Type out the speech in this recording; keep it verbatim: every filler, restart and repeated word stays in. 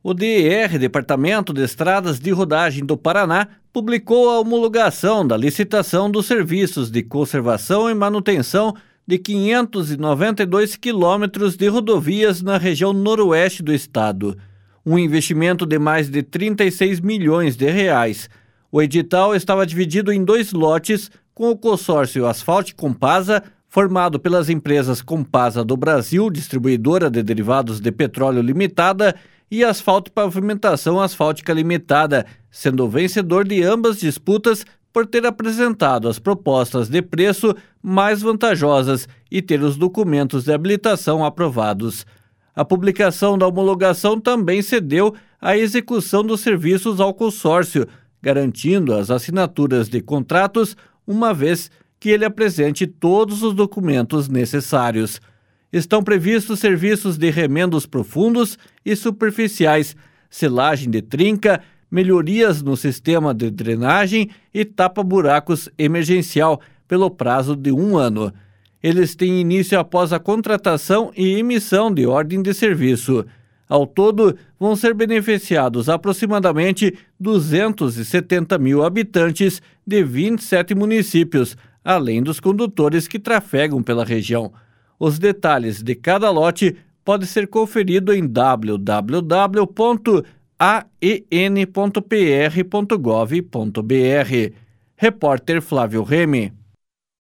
O D E R, Departamento de Estradas de Rodagem do Paraná, publicou a homologação da licitação dos serviços de conservação e manutenção de quinhentos e noventa e dois quilômetros de rodovias na região noroeste do estado. Um investimento de mais de trinta e seis milhões de reais. O edital estava dividido em dois lotes, com o consórcio Asfalt Compasa, formado pelas empresas Compasa do Brasil, distribuidora de derivados de petróleo limitada, e Asfalto e Pavimentação Asfáltica Limitada, sendo o vencedor de ambas disputas por ter apresentado as propostas de preço mais vantajosas e ter os documentos de habilitação aprovados. A publicação da homologação também cedeu a execução dos serviços ao consórcio, garantindo as assinaturas de contratos, uma vez que ele apresente todos os documentos necessários. Estão previstos serviços de remendos profundos e superficiais, selagem de trinca, melhorias no sistema de drenagem e tapa-buracos emergencial pelo prazo de um ano. Eles têm início após a contratação e emissão de ordem de serviço. Ao todo, vão ser beneficiados aproximadamente duzentos e setenta mil habitantes de vinte e sete municípios, além dos condutores que trafegam pela região. Os detalhes de cada lote podem ser conferidos em w w w ponto a e n ponto p r ponto gov ponto b r. Repórter Flávio Remy.